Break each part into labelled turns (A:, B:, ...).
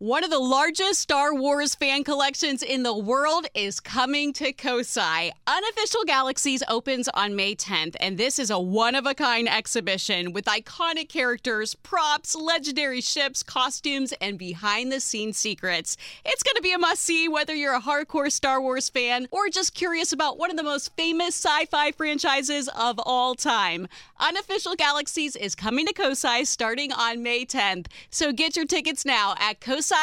A: One of the largest Star Wars fan collections in the world is coming to Kosai. Unofficial Galaxies opens on May 10th, and this is a one-of-a-kind exhibition with iconic characters, props, legendary ships, costumes, and behind-the-scenes secrets. It's going to be a must-see whether you're a hardcore Star Wars fan or just curious about one of the most famous sci-fi franchises of all time. Unofficial Galaxies is coming to Kosai starting on May 10th, so get your tickets now at kosai.org.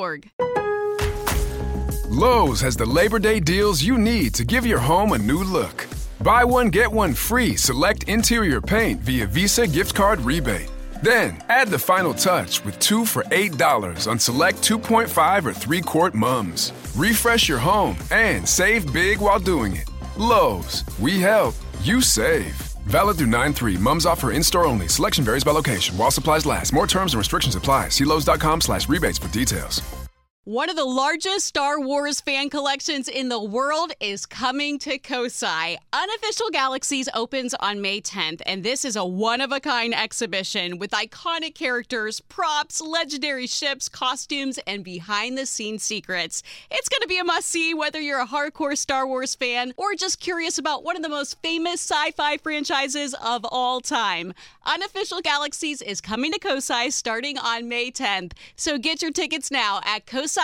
B: Lowe's has the Labor Day deals you need to give your home a new look. Buy one, get one free select interior paint via Visa gift card rebate. Then, add the final touch with 2 for $8 on select 2.5 or 3-quart mums. Refresh your home and save big while doing it. Lowe's, we help, you save. Valid through 9/3. Mums offer in-store only. Selection varies by location. While supplies last. More terms and restrictions apply. See Lowes.com/rebates for details.
A: One of the largest Star Wars fan collections in the world is coming to Kosai. Unofficial Galaxies opens on May 10th, and this is a one-of-a-kind exhibition with iconic characters, props, legendary ships, costumes, and behind-the-scenes secrets. It's going to be a must-see whether you're a hardcore Star Wars fan or just curious about one of the most famous sci-fi franchises of all time. Unofficial Galaxies is coming to Kosai starting on May 10th, so get your tickets now at kosai.org.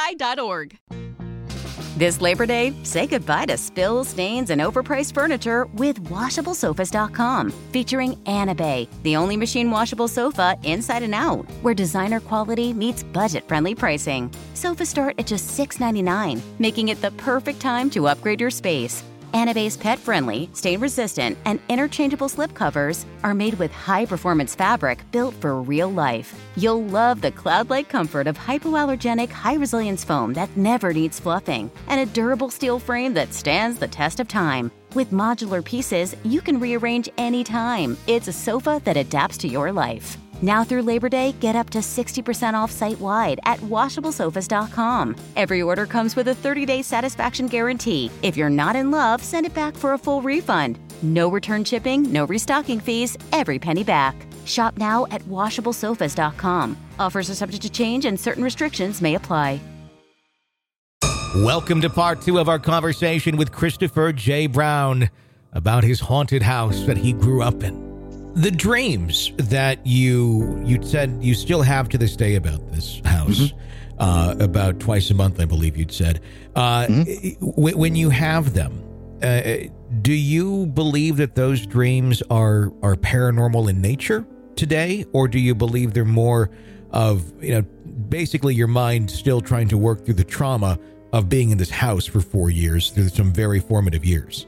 C: This Labor Day, say goodbye to spills, stains, and overpriced furniture with WashableSofas.com. Featuring Anabay, the only machine washable sofa inside and out, where designer quality meets budget-friendly pricing. Sofas start at just $6.99, making it the perfect time to upgrade your space. Anabay's pet-friendly, stain-resistant, and interchangeable slipcovers are made with high-performance fabric built for real life. You'll love the cloud-like comfort of hypoallergenic, high-resilience foam that never needs fluffing, and a durable steel frame that stands the test of time. With modular pieces, you can rearrange anytime. It's a sofa that adapts to your life. Now through Labor Day, get up to 60% off site-wide at WashableSofas.com. Every order comes with a 30-day satisfaction guarantee. If you're not in love, send it back for a full refund. No return shipping, no restocking fees, every penny back. Shop now at WashableSofas.com. Offers are subject to change and certain restrictions may apply.
D: Welcome to part 2 of our conversation with Christopher J. Brown about his haunted house that he grew up in. The dreams that you said you still have to this day about this house, about twice a month, I believe you'd said. When you have them, do you believe that those dreams are paranormal in nature today, or do you believe they're more of, basically your mind still trying to work through the trauma of being in this house for 4 years, through some very formative years?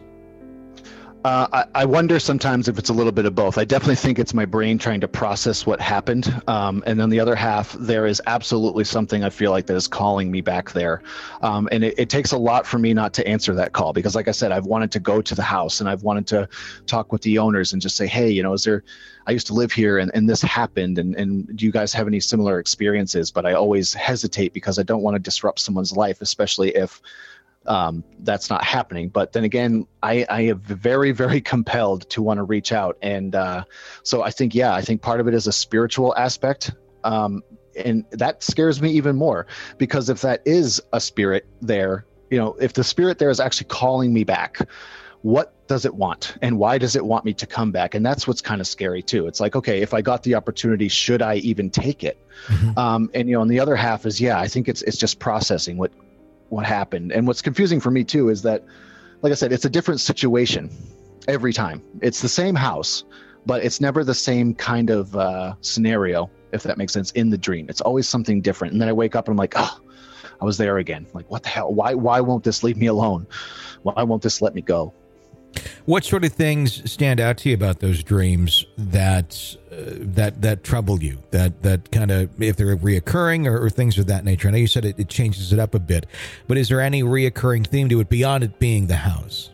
E: I wonder sometimes if it's a little bit of both. I definitely think it's my brain trying to process what happened. And on the other half, there is absolutely something I feel like that is calling me back there. And it takes a lot for me not to answer that call because, like I said, I've wanted to go to the house and I've wanted to talk with the owners and just say, hey, I used to live here and this happened. And do you guys have any similar experiences? But I always hesitate because I don't want to disrupt someone's life, especially if that's not happening. But then again, I am very, very compelled to want to reach out. And so I think part of it is a spiritual aspect. And that scares me even more because if that is a spirit there, if the spirit there is actually calling me back, what does it want? And why does it want me to come back? And that's what's kind of scary too. It's like, okay, if I got the opportunity, should I even take it? And on the other half is, I think it's just processing what happened. And what's confusing for me too is that, like I said, it's a different situation every time. It's the same house, but it's never the same kind of scenario, if that makes sense, in the dream. It's always something different. And then I wake up and I'm like, oh, I was there again. Like, what the hell? Why won't this leave me alone? Why won't this let me go?
D: What sort of things stand out to you about those dreams that trouble you? That kind of, if they're reoccurring or things of that nature? I know you said it changes it up a bit, but is there any reoccurring theme to it beyond it being the house?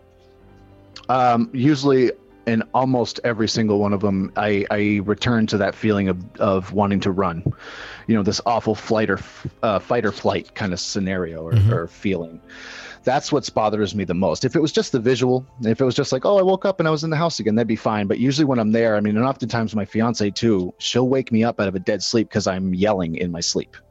E: Usually, in almost every single one of them, I return to that feeling of wanting to run. This awful fight or flight kind of scenario or feeling. That's what bothers me the most. If it was just the visual, if it was just like, oh, I woke up and I was in the house again, that'd be fine. But usually when I'm there, and oftentimes my fiance too, she'll wake me up out of a dead sleep because I'm yelling in my sleep.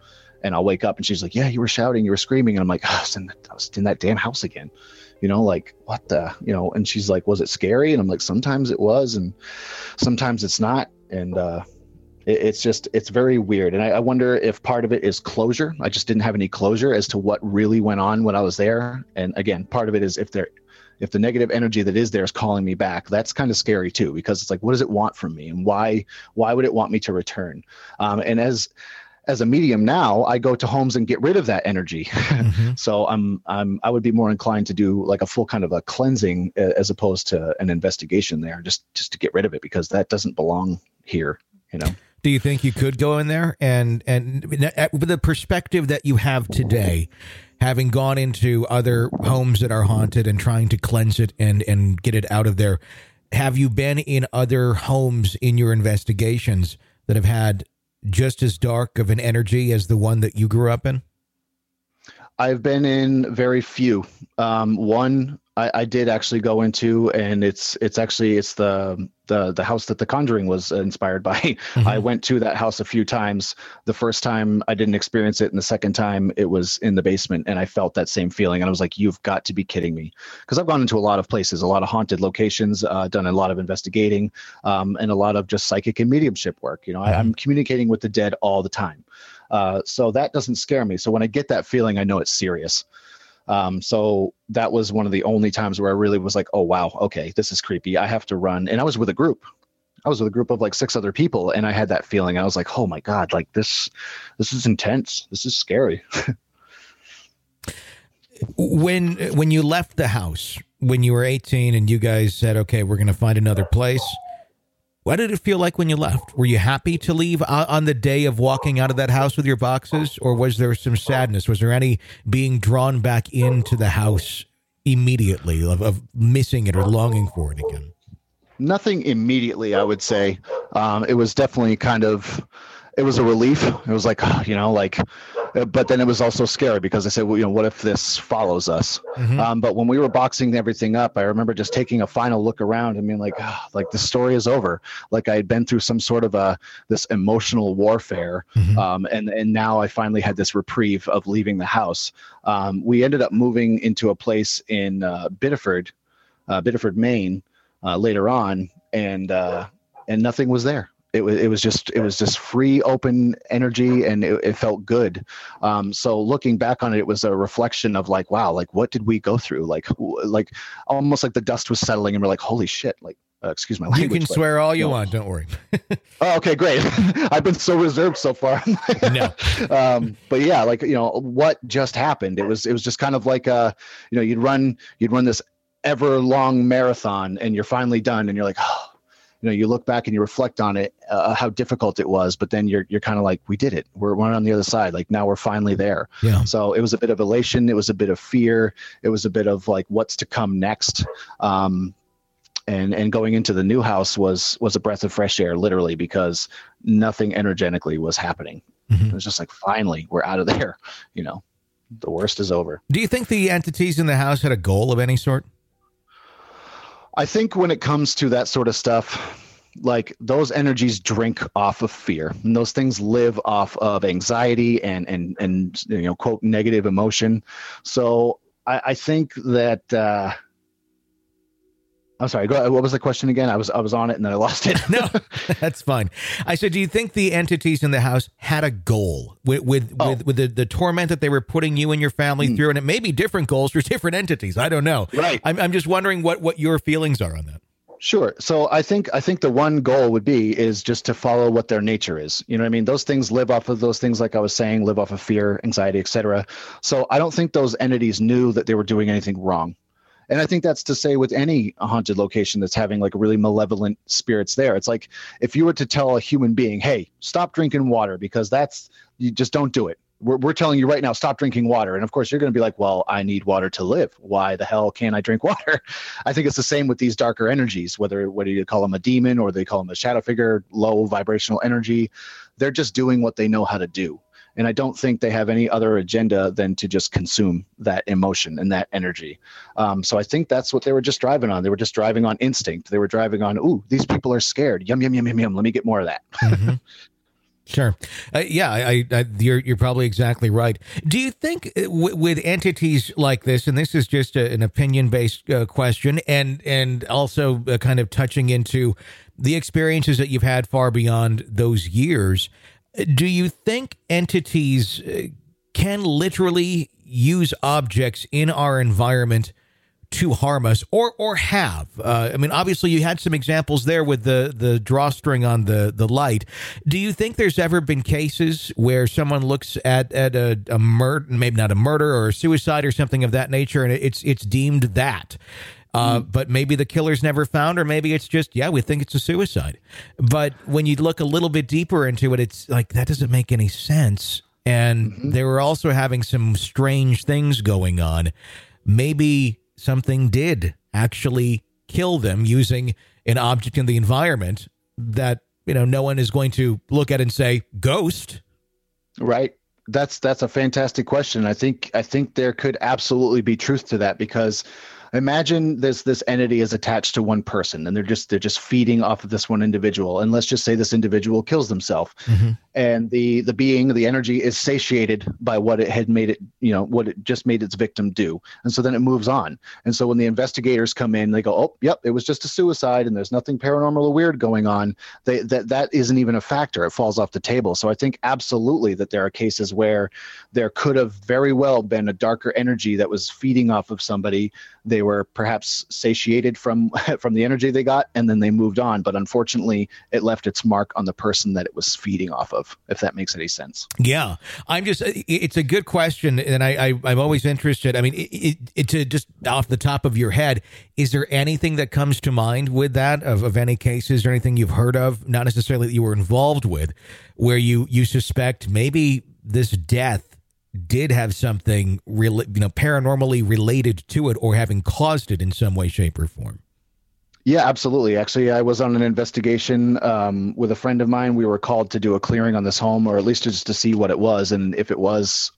E: And I'll wake up and she's like, yeah, you were shouting, you were screaming. And I'm like, I was in that damn house again. Like what the, and she's like, was it scary? And I'm like, sometimes it was, and sometimes it's not. And it's very weird. And I wonder if part of it is closure. I just didn't have any closure as to what really went on when I was there. And again, part of it is if the negative energy that is there is calling me back, that's kind of scary too, because it's like, what does it want from me? And why would it want me to return? And as a medium now, I go to homes and get rid of that energy. Mm-hmm. So I would be more inclined to do like a full kind of a cleansing as opposed to an investigation there, just to get rid of it, because that doesn't belong here,
D: Do you think you could go in there and with the perspective that you have today, having gone into other homes that are haunted and trying to cleanse it and get it out of there, have you been in other homes in your investigations that have had just as dark of an energy as the one that you grew up in?
E: I've been in very few. One I did actually go into, and it's the house that The Conjuring was inspired by. Mm-hmm. I went to that house a few times. The first time I didn't experience it, and the second time it was in the basement, and I felt that same feeling. And I was like, you've got to be kidding me. Because I've gone into a lot of places, a lot of haunted locations, done a lot of investigating, and a lot of just psychic and mediumship work. Mm-hmm. I'm communicating with the dead all the time. So that doesn't scare me. So when I get that feeling, I know it's serious. So that was one of the only times where I really was like, oh, wow, okay, this is creepy. I have to run. And I was with a group. Of like 6 other people. And I had that feeling. I was like, oh my God, like this is intense. This is scary.
D: When you left the house, when you were 18 and you guys said, okay, we're going to find another place, what did it feel like when you left? Were you happy to leave on the day of walking out of that house with your boxes, or was there some sadness? Was there any being drawn back into the house immediately of missing it or longing for it again?
E: Nothing immediately, I would say. It was definitely it was a relief. It was like, but then it was also scary because I said, well, what if this follows us? Mm-hmm. But when we were boxing everything up, I remember just taking a final look around and being like, the story is over. Like I had been through some sort of this emotional warfare. Mm-hmm. And now I finally had this reprieve of leaving the house. We ended up moving into a place in Biddeford, Maine, later on, and nothing was there. It was just free, open energy, and it felt good. So looking back on it, it was a reflection of like, wow, like what did we go through? Like almost like the dust was settling, and we're like, holy shit! Like, excuse my language.
D: You can swear all you want. Don't worry.
E: Oh, okay, great. I've been so reserved so far.
D: No.
E: But yeah, like what just happened? It was just kind of like you'd run this ever long marathon, and you're finally done, and you're like, oh. You look back and you reflect on it, how difficult it was, but then you're kind of like, we did it. We're on the other side. Like now we're finally there. Yeah. So it was a bit of elation. It was a bit of fear. It was a bit of like, what's to come next. And going into the new house was a breath of fresh air, literally, because nothing energetically was happening. Mm-hmm. It was just like, finally, we're out of there. The worst is over.
D: Do you think the entities in the house had a goal of any sort?
E: I think when it comes to that sort of stuff, like those energies drink off of fear, and those things live off of anxiety and quote negative emotion. So I think that I'm sorry. Go ahead. What was the question again? I was on it and then I lost it.
D: No, that's fine. I said, do you think the entities in the house had a goal with the torment that they were putting you and your family through? And it may be different goals for different entities. I don't know.
E: Right.
D: I'm just wondering what your feelings are on that.
E: Sure. So I think the one goal would be is just to follow what their nature is. You know what I mean? Those things live off of those things, like I was saying, live off of fear, anxiety, etc. So I don't think those entities knew that they were doing anything wrong. And I think that's to say with any haunted location that's having like really malevolent spirits there. It's like if you were to tell a human being, hey, stop drinking water because you just don't do it. We're telling you right now, stop drinking water. And of course, you're going to be like, well, I need water to live. Why the hell can't I drink water? I think it's the same with these darker energies, whether you call them a demon or they call them a shadow figure, low vibrational energy. They're just doing what they know how to do. And I don't think they have any other agenda than to just consume that emotion and that energy. So I think that's what they were just driving on. They were just driving on instinct. They were driving on, ooh, these people are scared. Yum, yum, yum, yum, yum. Let me get more of that. Mm-hmm.
D: Sure. You're probably exactly right. Do you think with entities like this, and this is just an opinion-based question, and also kind of touching into the experiences that you've had far beyond those years, do you think entities can literally use objects in our environment to harm us, or have? I mean, obviously you had some examples there with the drawstring on the light. Do you think there's ever been cases where someone looks at a murder, maybe not a murder or a suicide or something of that nature, and it's deemed that, but maybe the killer's never found, or maybe it's just, we think it's a suicide. But when you look a little bit deeper into it, it's like, that doesn't make any sense. And they were also having some strange things going on. Maybe something did actually kill them using an object in the environment that, no one is going to look at and say, ghost.
E: Right. That's a fantastic question. I think there could absolutely be truth to that, because imagine this entity is attached to one person, and they're just feeding off of this one individual. And let's just say this individual kills themselves, and the energy is satiated by what it had made it, what it just made its victim do. And so then it moves on. And so when the investigators come in, they go, oh, yep, it was just a suicide, and there's nothing paranormal or weird going on. That isn't even a factor. It falls off the table. So I think absolutely that there are cases where there could have very well been a darker energy that was feeding off of somebody. They were perhaps satiated from the energy they got, and then they moved on. But unfortunately, it left its mark on the person that it was feeding off of, if that makes any sense. Yeah.
D: It's a good question, and I'm always interested. I mean, to just off the top of your head, is there anything that comes to mind with that, of any cases or anything you've heard of, not necessarily that you were involved with, where you suspect maybe this death did have something paranormally related to it, or having caused it in some way, shape, or form?
E: Yeah, absolutely. Actually, I was on an investigation with a friend of mine. We were called to do a clearing on this home, or at least just to see what it was, and if it was,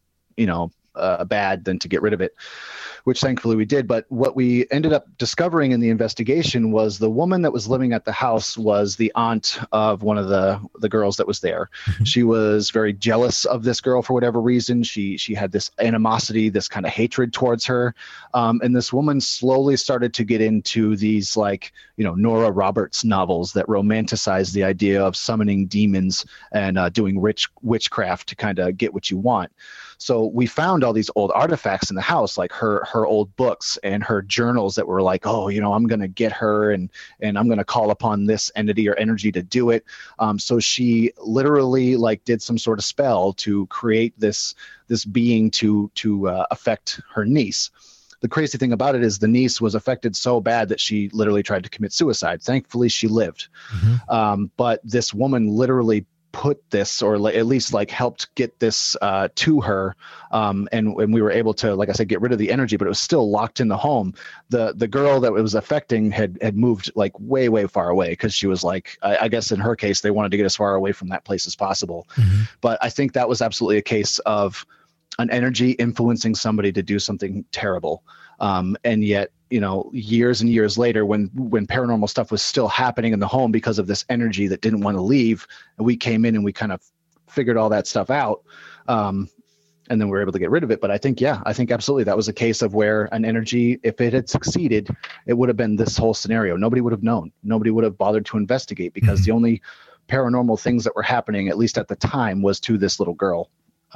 E: bad, then to get rid of it, which thankfully we did. But what we ended up discovering in the investigation was the woman that was living at the house was the aunt of one of the girls that was there. She was very jealous of this girl for whatever reason. She had this animosity, this kind of hatred towards her. And this woman slowly started to get into these, Nora Roberts novels that romanticize the idea of summoning demons and doing witchcraft to kind of get what you want. So we found all these old artifacts in the house, like her old books and her journals that were like, oh, I'm going to get her and I'm going to call upon this entity or energy to do it. So she literally did some sort of spell to create this being to affect her niece. The crazy thing about it is the niece was affected so bad that she literally tried to commit suicide. Thankfully, she lived. But this woman literally put this, or at least helped get this to her, and we were able to, like I said, get rid of the energy, but it was still locked in the home. The girl that it was affecting had moved way far away, because she was I guess in her case they wanted to get as far away from that place as possible. But I think that was absolutely a case of an energy influencing somebody to do something terrible, and yet years and years later, when paranormal stuff was still happening in the home because of this energy that didn't want to leave, and we came in and we kind of figured all that stuff out, and then we were able to get rid of it. But I think absolutely that was a case of where an energy, if it had succeeded, it would have been this whole scenario. Nobody would have known. Nobody would have bothered to investigate, because the only paranormal things that were happening, at least at the time, was to this little girl.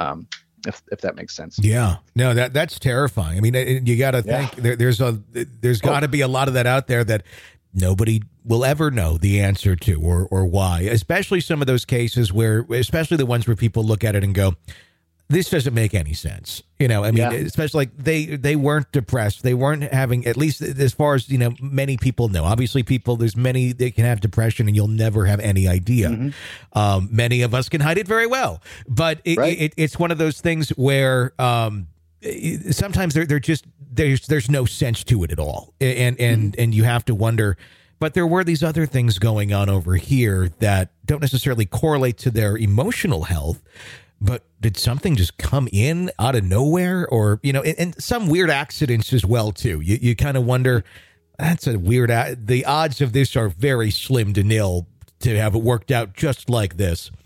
E: If that makes sense. Yeah, no, that's terrifying. I mean, you got to think there's got to be a lot of that out there that nobody will ever know the answer to, or why, especially some of those cases where, especially the ones where people look at it and go, this doesn't make any sense. Especially they weren't depressed. They weren't having, at least as far as, many people know. Obviously there's many that can have depression and you'll never have any idea. Many of us can hide it very well, but it's one of those things where sometimes there's no sense to it at all. And you have to wonder, but there were these other things going on over here that don't necessarily correlate to their emotional health. But did something just come in out of nowhere, or, and some weird accidents as well, too. You kind of wonder, that's a weird, the odds of this are very slim to nil to have it worked out just like this.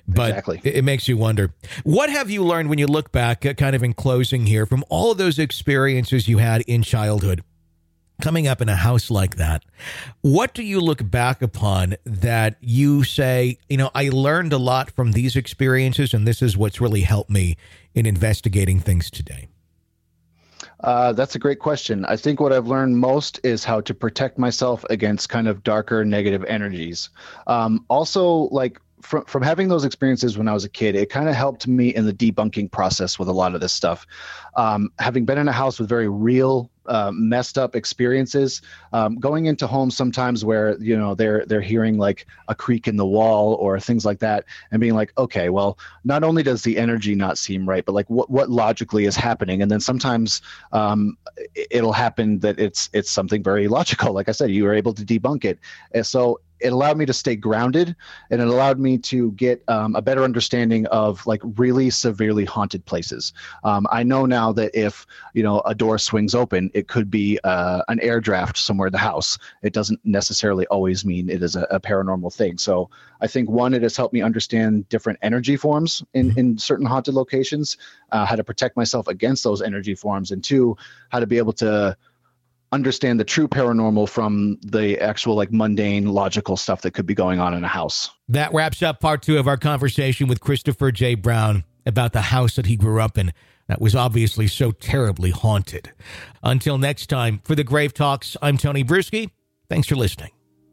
D: But
E: exactly.
D: It makes you wonder. What have you learned when you look back, kind of in closing here, from all of those experiences you had in childhood, coming up in a house like that? What do you look back upon that you say, I learned a lot from these experiences, and this is what's really helped me in investigating things today?
E: That's a great question. I think what I've learned most is how to protect myself against kind of darker negative energies. Also, like from having those experiences when I was a kid, it kind of helped me in the debunking process with a lot of this stuff. Having been in a house with very real, messed up experiences, going into homes sometimes where, they're hearing like a creak in the wall or things like that, and being like, okay, well, not only does the energy not seem right, but like what logically is happening? And then sometimes it'll happen that it's something very logical. Like I said, you were able to debunk it. And so it allowed me to stay grounded, and it allowed me to get a better understanding of like really severely haunted places. I know now that if, a door swings open, it could be an air draft somewhere in the house. It doesn't necessarily always mean it is a paranormal thing. So I think, one, it has helped me understand different energy forms in certain haunted locations, how to protect myself against those energy forms, and two, how to be able to understand the true paranormal from the actual like mundane logical stuff that could be going on in a house.
D: That wraps up part 2 of our conversation with Christopher J. Brown about the house that he grew up in that was obviously so terribly haunted. Until next time, for the Grave Talks, I'm Tony Bruschi. Thanks for listening.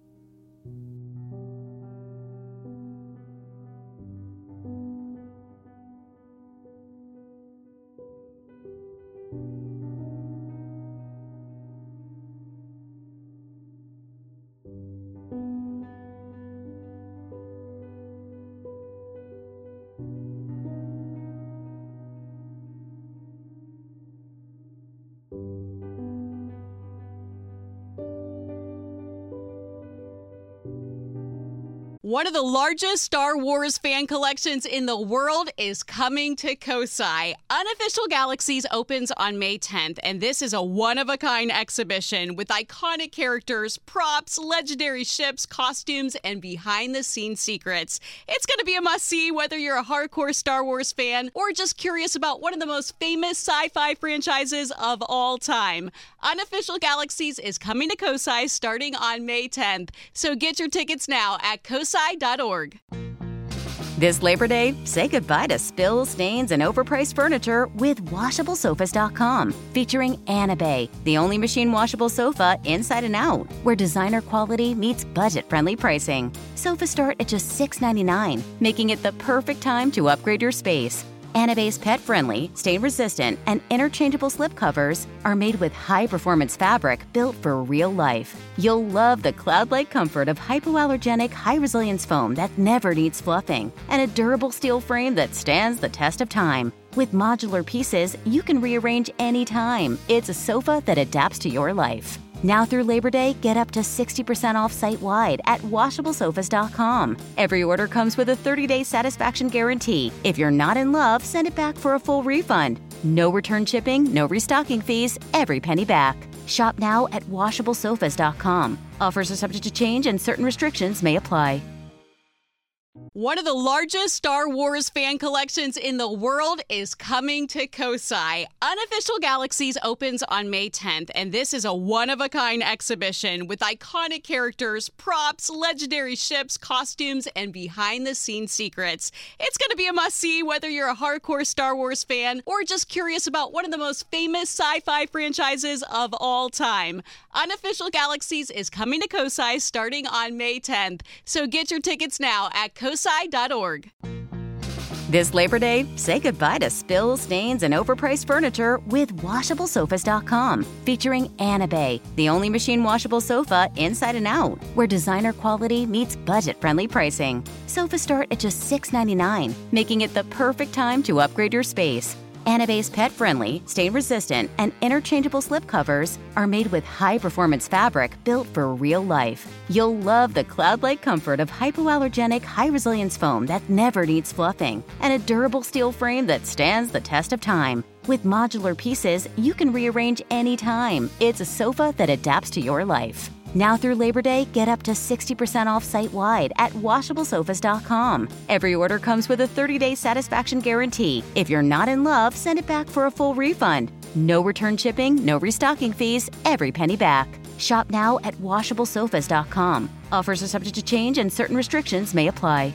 A: One of the largest Star Wars fan collections in the world is coming to Kosai. Unofficial Galaxies opens on May 10th, and this is a one-of-a-kind exhibition with iconic characters, props, legendary ships, costumes, and behind-the-scenes secrets. It's going to be a must-see whether you're a hardcore Star Wars fan or just curious about one of the most famous sci-fi franchises of all time. Unofficial Galaxies is coming to Kosai starting on May 10th, so get your tickets now at kosai.org.
C: This Labor Day, say goodbye to spills, stains, and overpriced furniture with WashableSofas.com. Featuring Anabay, the only machine washable sofa inside and out, where designer quality meets budget-friendly pricing. Sofas start at just $6.99, making it the perfect time to upgrade your space. Anabay's pet-friendly, stain-resistant, and interchangeable slipcovers are made with high-performance fabric built for real life. You'll love the cloud-like comfort of hypoallergenic, high-resilience foam that never needs fluffing, and a durable steel frame that stands the test of time. With modular pieces, you can rearrange anytime. It's a sofa that adapts to your life. Now through Labor Day, get up to 60% off site-wide at WashableSofas.com. Every order comes with a 30-day satisfaction guarantee. If you're not in love, send it back for a full refund. No return shipping, no restocking fees, every penny back. Shop now at WashableSofas.com. Offers are subject to change and certain restrictions may apply.
A: One of the largest Star Wars fan collections in the world is coming to Kosai. Unofficial Galaxies opens on May 10th, and this is a one-of-a-kind exhibition with iconic characters, props, legendary ships, costumes, and behind-the-scenes secrets. It's going to be a must-see whether you're a hardcore Star Wars fan or just curious about one of the most famous sci-fi franchises of all time. Unofficial Galaxies is coming to Kosai starting on May 10th, so get your tickets now at kosai.org.
C: This Labor Day, say goodbye to spills, stains, and overpriced furniture with WashableSofas.com. Featuring Anabay, the only machine washable sofa inside and out, where designer quality meets budget-friendly pricing. Sofas start at just $6.99, making it the perfect time to upgrade your space. Anabay's pet-friendly, stain-resistant, and interchangeable slipcovers are made with high-performance fabric built for real life. You'll love the cloud-like comfort of hypoallergenic, high-resilience foam that never needs fluffing, and a durable steel frame that stands the test of time. With modular pieces, you can rearrange anytime. It's a sofa that adapts to your life. Now through Labor Day, get up to 60% off site-wide at WashableSofas.com. Every order comes with a 30-day satisfaction guarantee. If you're not in love, send it back for a full refund. No return shipping, no restocking fees, every penny back. Shop now at WashableSofas.com. Offers are subject to change and certain restrictions may apply.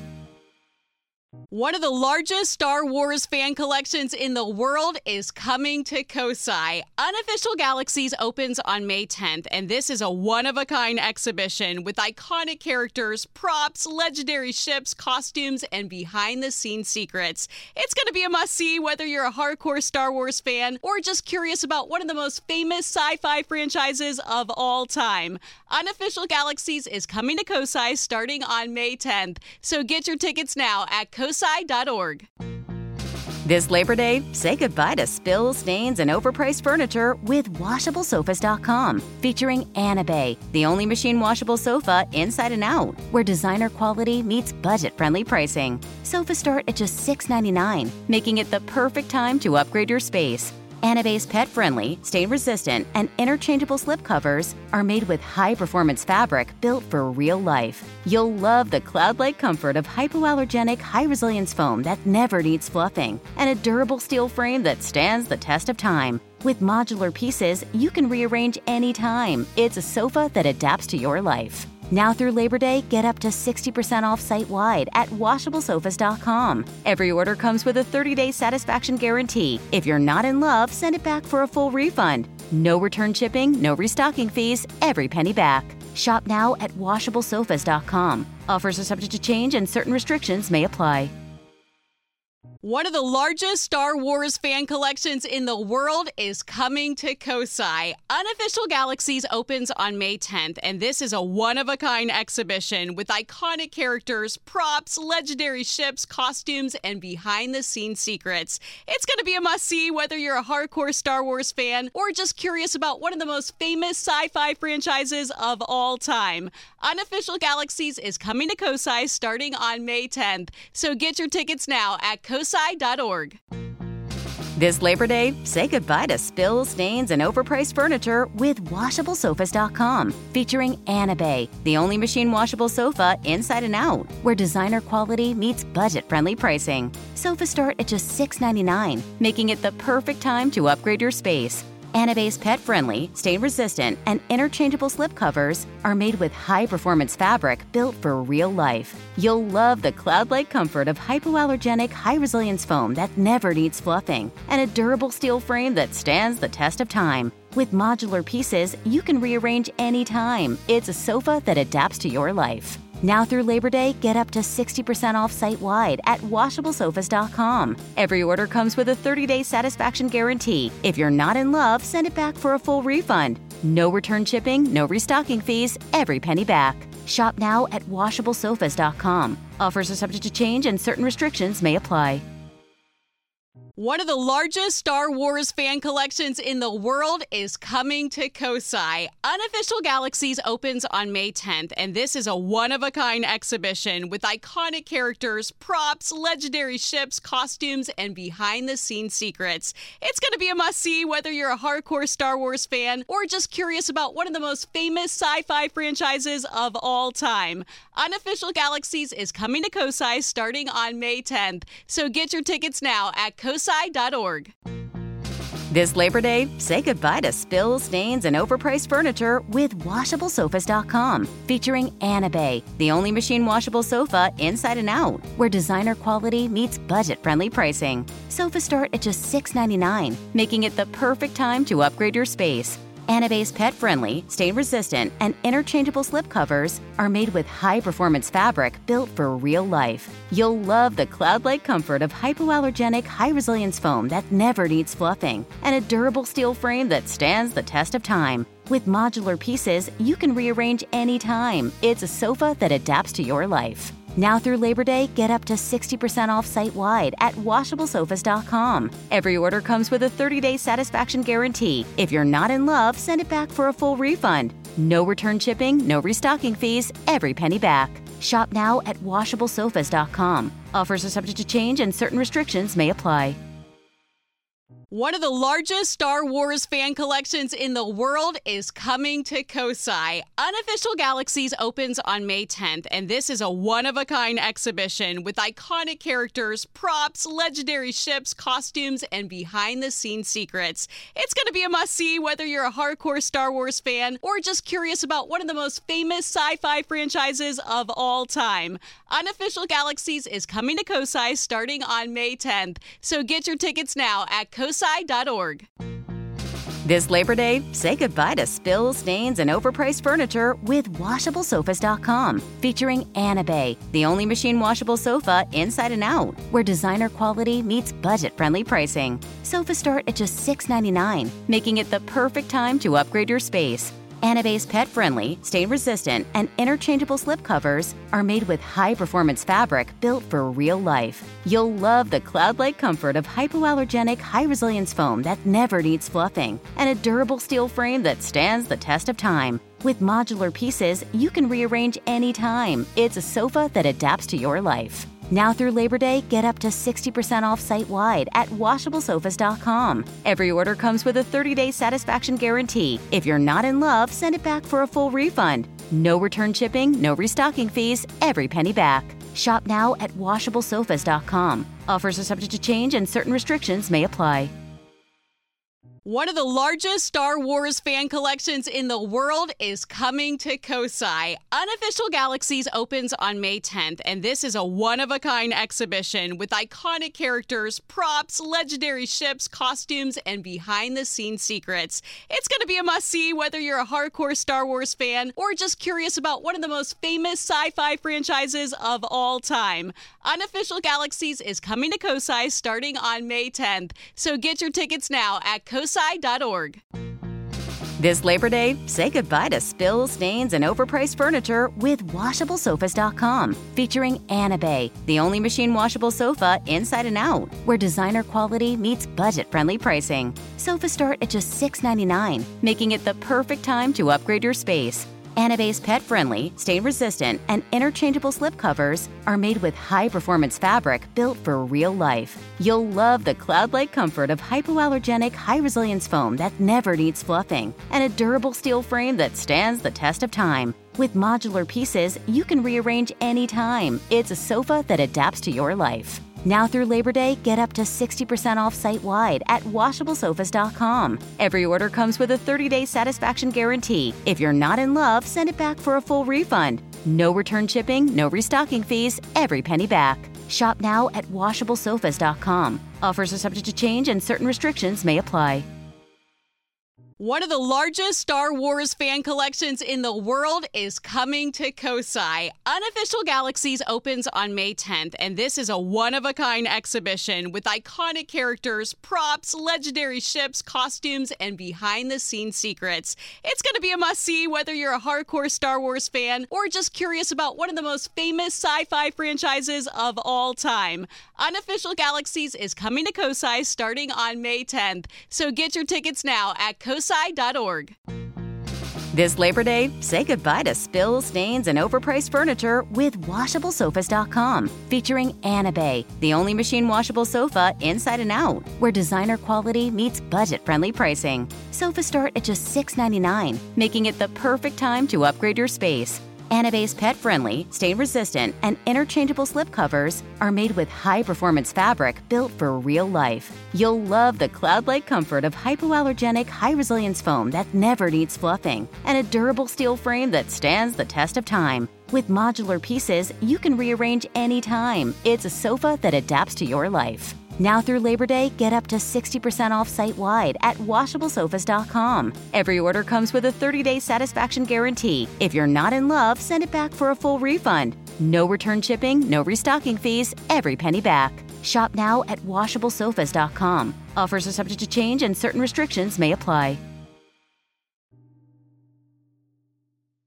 A: One of the largest Star Wars fan collections in the world is coming to Kosai. Unofficial Galaxies opens on May 10th, and this is a one-of-a-kind exhibition with iconic characters, props, legendary ships, costumes, and behind-the-scenes secrets. It's going to be a must-see whether you're a hardcore Star Wars fan or just curious about one of the most famous sci-fi franchises of all time. Unofficial Galaxies is coming to Kosai starting on May 10th, so get your tickets now at kosai.org.
C: This Labor Day, say goodbye to spills, stains, and overpriced furniture with WashableSofas.com, featuring Anabay, the only machine washable sofa inside and out, where designer quality meets budget-friendly pricing. Sofas start at just $6.99, making it the perfect time to upgrade your space. Anabay's pet-friendly, stain-resistant, and interchangeable slipcovers are made with high-performance fabric built for real life. You'll love the cloud-like comfort of hypoallergenic, high-resilience foam that never needs fluffing, and a durable steel frame that stands the test of time. With modular pieces, you can rearrange anytime. It's a sofa that adapts to your life. Now through Labor Day, get up to 60% off site-wide at WashableSofas.com. Every order comes with a 30-day satisfaction guarantee. If you're not in love, send it back for a full refund. No return shipping, no restocking fees, every penny back. Shop now at WashableSofas.com. Offers are subject to change and certain restrictions may apply.
A: One of the largest Star Wars fan collections in the world is coming to Kosai. Unofficial Galaxies opens on May 10th, and this is a one-of-a-kind exhibition with iconic characters, props, legendary ships, costumes, and behind-the-scenes secrets. It's going to be a must-see whether you're a hardcore Star Wars fan or just curious about one of the most famous sci-fi franchises of all time. Unofficial Galaxies is coming to Kosai starting on May 10th, so get your tickets now at kosai.org.
C: This Labor Day, say goodbye to spills, stains, and overpriced furniture with WashableSofas.com, featuring Anabay, the only machine washable sofa inside and out, where designer quality meets budget-friendly pricing. Sofas start at just $6.99, making it the perfect time to upgrade your space. Anabay's pet-friendly, stain-resistant, and interchangeable slipcovers are made with high-performance fabric built for real life. You'll love the cloud-like comfort of hypoallergenic, high-resilience foam that never needs fluffing, and a durable steel frame that stands the test of time. With modular pieces, you can rearrange anytime. It's a sofa that adapts to your life. Now through Labor Day, get up to 60% off site-wide at WashableSofas.com. Every order comes with a 30-day satisfaction guarantee. If you're not in love, send it back for a full refund. No return shipping, no restocking fees, every penny back. Shop now at WashableSofas.com. Offers are subject to change and certain restrictions may apply.
A: One of the largest Star Wars fan collections in the world is coming to Kosai. Unofficial Galaxies opens on May 10th, and this is a one-of-a-kind exhibition with iconic characters, props, legendary ships, costumes, and behind-the-scenes secrets. It's going to be a must-see whether you're a hardcore Star Wars fan or just curious about one of the most famous sci-fi franchises of all time. Unofficial Galaxies is coming to Kosai starting on May 10th, so get your tickets now at kosai.org.
C: This Labor Day, say goodbye to spills, stains, and overpriced furniture with WashableSofas.com, featuring Anabay, the only machine washable sofa inside and out, where designer quality meets budget-friendly pricing. Sofas start at just $6.99, making it the perfect time to upgrade your space. Anabay's pet-friendly, stain-resistant, and interchangeable slipcovers are made with high-performance fabric built for real life. You'll love the cloud-like comfort of hypoallergenic, high-resilience foam that never needs fluffing, and a durable steel frame that stands the test of time. With modular pieces, you can rearrange anytime. It's a sofa that adapts to your life. Now through Labor Day, get up to 60% off site-wide at WashableSofas.com. Every order comes with a 30-day satisfaction guarantee. If you're not in love, send it back for a full refund. No return shipping, no restocking fees, every penny back. Shop now at WashableSofas.com. Offers are subject to change and certain restrictions may apply.
A: One of the largest Star Wars fan collections in the world is coming to Kosai. Unofficial Galaxies opens on May 10th, and this is a one-of-a-kind exhibition with iconic characters, props, legendary ships, costumes, and behind-the-scenes secrets. It's going to be a must-see whether you're a hardcore Star Wars fan or just curious about one of the most famous sci-fi franchises of all time. Unofficial Galaxies is coming to Kosai starting on May 10th, so get your tickets now at kosai.org.
C: This Labor Day, say goodbye to spills, stains, and overpriced furniture with WashableSofas.com. Featuring Anabay, the only machine washable sofa inside and out, where designer quality meets budget-friendly pricing. Sofas start at just $6.99, making it the perfect time to upgrade your space. Anabay's pet-friendly, stain-resistant, and interchangeable slipcovers are made with high-performance fabric built for real life. You'll love the cloud-like comfort of hypoallergenic, high-resilience foam that never needs fluffing, and a durable steel frame that stands the test of time. With modular pieces, you can rearrange anytime. It's a sofa that adapts to your life. Now through Labor Day, get up to 60% off site-wide at WashableSofas.com. Every order comes with a 30-day satisfaction guarantee. If you're not in love, send it back for a full refund. No return shipping, no restocking fees, every penny back. Shop now at WashableSofas.com. Offers are subject to change and certain restrictions may apply.
A: One of the largest Star Wars fan collections in the world is coming to Kosai. Unofficial Galaxies opens on May 10th, and this is a one-of-a-kind exhibition with iconic characters, props, legendary ships, costumes, and behind-the-scenes secrets. It's going to be a must-see whether you're a hardcore Star Wars fan or just curious about one of the most famous sci-fi franchises of all time. Unofficial Galaxies is coming to Kosai starting on May 10th, so get your tickets now at kosai.org.
C: This Labor Day, say goodbye to spills, stains, and overpriced furniture with WashableSofas.com. Featuring Anabay, the only machine washable sofa inside and out, where designer quality meets budget-friendly pricing. Sofas start at just $6.99, making it the perfect time to upgrade your space. Anabay's pet-friendly, stain-resistant, and interchangeable slipcovers are made with high-performance fabric built for real life. You'll love the cloud-like comfort of hypoallergenic, high-resilience foam that never needs fluffing, and a durable steel frame that stands the test of time. With modular pieces, you can rearrange anytime. It's a sofa that adapts to your life. Now through Labor Day, get up to 60% off site-wide at WashableSofas.com. Every order comes with a 30-day satisfaction guarantee. If you're not in love, send it back for a full refund. No return shipping, no restocking fees, every penny back. Shop now at WashableSofas.com. Offers are subject to change and certain restrictions may apply.
A: One of the largest Star Wars fan collections in the world is coming to Kosai. Unofficial Galaxies opens on May 10th, and this is a one-of-a-kind exhibition with iconic characters, props, legendary ships, costumes, and behind-the-scenes secrets. It's going to be a must-see whether you're a hardcore Star Wars fan or just curious about one of the most famous sci-fi franchises of all time. Unofficial Galaxies is coming to Kosai starting on May 10th, so get your tickets now at kosai.org.
C: This Labor Day, say goodbye to spills, stains, and overpriced furniture with WashableSofas.com. Featuring Anabay, the only machine washable sofa inside and out, where designer quality meets budget-friendly pricing. Sofas start at just $6.99, making it the perfect time to upgrade your space. Anabay's pet-friendly, stain-resistant, and interchangeable slipcovers are made with high-performance fabric built for real life. You'll love the cloud-like comfort of hypoallergenic, high-resilience foam that never needs fluffing, and a durable steel frame that stands the test of time. With modular pieces, you can rearrange anytime. It's a sofa that adapts to your life. Now through Labor Day, get up to 60% off site-wide at WashableSofas.com. Every order comes with a 30-day satisfaction guarantee. If you're not in love, send it back for a full refund. No return shipping, no restocking fees, every penny back. Shop now at WashableSofas.com. Offers are subject to change and certain restrictions may apply.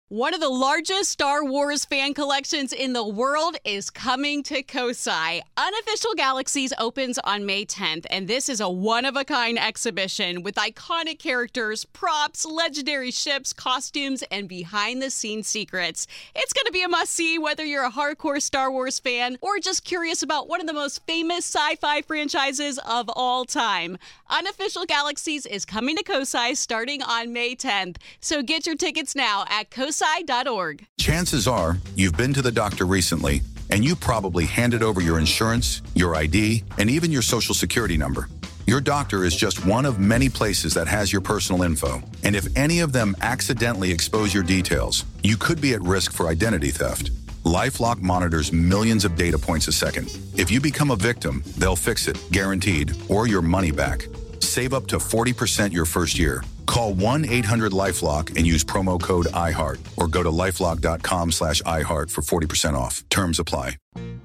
A: One of the largest Star Wars fan collections in the world is coming to Kosai. Unofficial Galaxies opens on May 10th, and this is a one-of-a-kind exhibition with iconic characters, props, legendary ships, costumes, and behind-the-scenes secrets. It's going to be a must-see whether you're a hardcore Star Wars fan or just curious about one of the most famous sci-fi franchises of all time. Unofficial Galaxies is coming to Kosai starting on May 10th, so get your tickets now at kosai.org.
F: Chances are you've been to the doctor recently, and you probably handed over your insurance, your ID, and even your social security number. Your doctor is just one of many places that has your personal info. And if any of them accidentally expose your details, you could be at risk for identity theft. LifeLock monitors millions of data points a second. If you become a victim, they'll fix it, guaranteed, or your money back. Save up to 40% your first year. Call 1-800-LifeLock and use promo code iHeart or go to lifelock.com/iHeart for 40% off. Terms apply.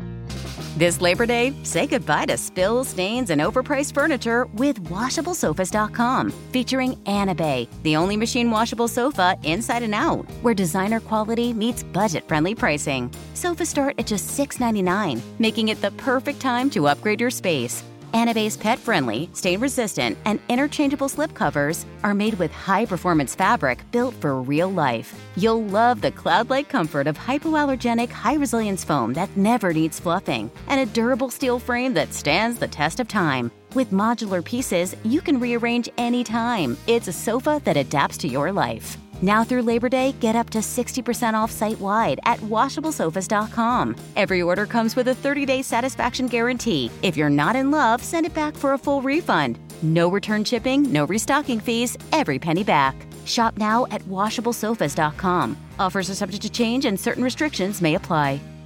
C: This Labor Day, say goodbye to spills, stains, and overpriced furniture with WashableSofas.com. Featuring Anabay, the only machine washable sofa inside and out, where designer quality meets budget-friendly pricing. Sofas start at just $6.99, making it the perfect time to upgrade your space. Anabay's pet-friendly, stain-resistant, and interchangeable slipcovers are made with high-performance fabric built for real life. You'll love the cloud-like comfort of hypoallergenic, high-resilience foam that never needs fluffing, and a durable steel frame that stands the test of time. With modular pieces, you can rearrange anytime. It's a sofa that adapts to your life. Now through Labor Day, get up to 60% off site-wide at WashableSofas.com. Every order comes with a 30-day satisfaction guarantee. If you're not in love, send it back for a full refund. No return shipping, no restocking fees, every penny back. Shop now at WashableSofas.com. Offers are subject to change and certain restrictions may apply.